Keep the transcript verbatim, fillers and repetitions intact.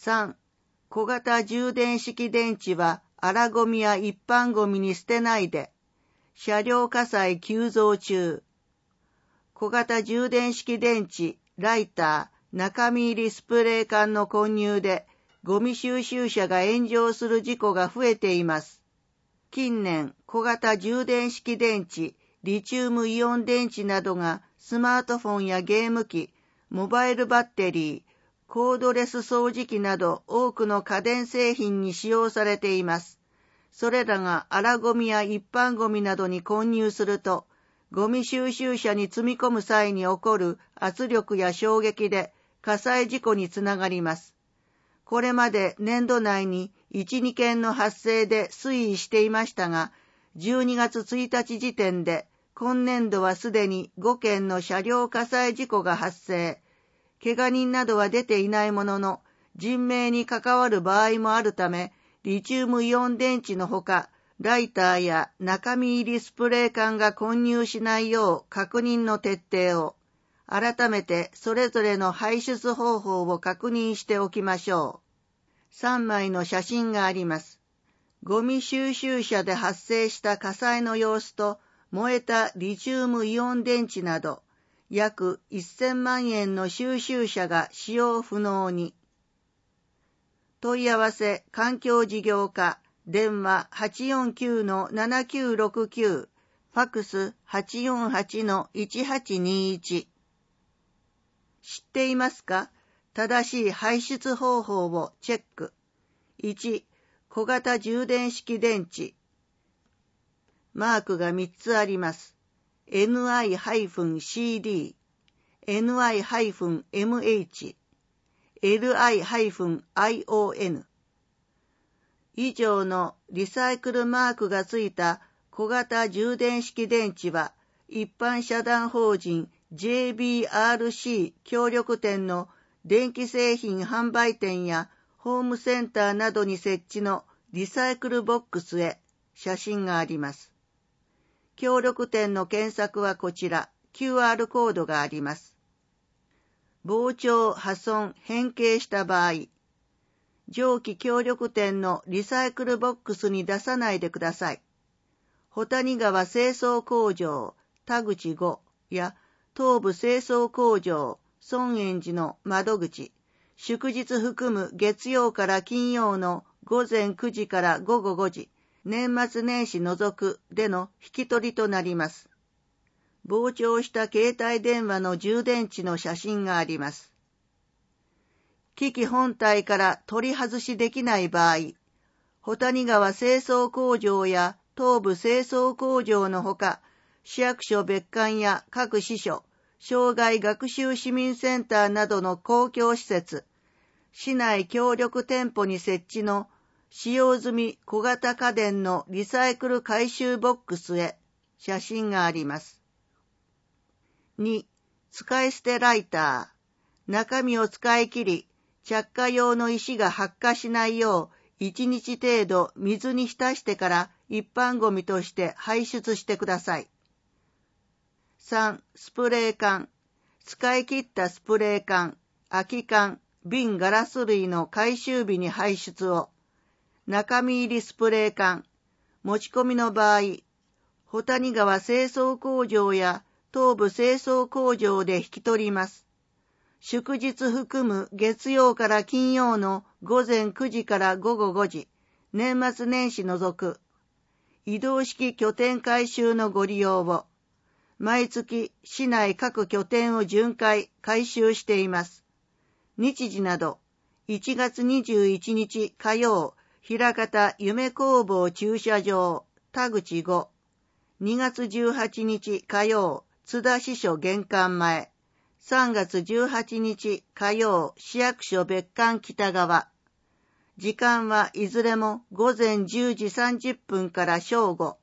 さん、小型充電式電池は荒ゴミや一般ゴミに捨てないで。車両火災急増中。小型充電式電池、ライター、中身入りスプレー缶の混入でゴミ収集車が炎上する事故が増えています。近年、小型充電式電池、リチウムイオン電池などがスマートフォンやゲーム機、モバイルバッテリー、コードレス掃除機など多くの家電製品に使用されています。それらが荒ゴミや一般ゴミなどに混入すると、ゴミ収集車に積み込む際に起こる圧力や衝撃で火災事故につながります。これまで年度内にいち、にけんの発生で推移していましたが、じゅうにがつついたち時点で今年度はすでにごけんの車両火災事故が発生。怪我人などは出ていないものの、人命に関わる場合もあるため、リチウムイオン電池のほか、ライターや中身入りスプレー缶が混入しないよう確認の徹底を、改めてそれぞれの排出方法を確認しておきましょう。さんまいの写真があります。ゴミ収集車で発生した火災の様子と、燃えたリチウムイオン電池など、約せんまんえんの収集車が使用不能に。問い合わせ環境事業課、電話 はちよんきゅうのななきゅうろくきゅう、ファクス はちよんはちのいちはちにいち。知っていますか？正しい排出方法をチェック。いち、小型充電式電池。マークがみっつあります。エヌアイ シーディー、エヌアイ エムエイチ、エルアイ アイオーエヌ。以上のリサイクルマークがついた小型充電式電池は、一般社団法人 ジェイビーアールシー 協力店の電気製品販売店やホームセンターなどに設置のリサイクルボックスへ写真があります。協力店の検索はこちら、キューアール コードがあります。膨張、破損、変形した場合、上記協力店のリサイクルボックスに出さないでください。保谷川清掃工場、田口ごや東部清掃工場、孫園寺の窓口、祝日含む月曜から金曜のごぜんくじからごごごじ、年末年始除くでの引き取りとなります。膨張した携帯電話の充電池の写真があります。機器本体から取り外しできない場合、保谷川清掃工場や東部清掃工場のほか、市役所別館や各支所、障害学習市民センターなどの公共施設、市内協力店舗に設置の使用済み小型家電のリサイクル回収ボックスへ写真があります。に、使い捨てライター。中身を使い切り、着火用の石が発火しないよういちにち程度水に浸してから一般ゴミとして排出してください。さん、スプレー缶。使い切ったスプレー缶、空き缶、瓶ガラス類の回収日に排出を。中身入りスプレー缶。持ち込みの場合、保谷川清掃工場や東部清掃工場で引き取ります。祝日含む月曜から金曜のごぜんくじからごごごじ、年末年始除く。移動式拠点回収のご利用を。毎月市内各拠点を巡回回収しています。日時など、いちがつにじゅういちにち火曜、枚方夢工房駐車場、田口ご。にがつじゅうはちにち火曜、津田支所玄関前。さんがつじゅうはちにち火曜、市役所別館北側。時間はいずれもごぜんじゅうじさんじゅっぷんから正午。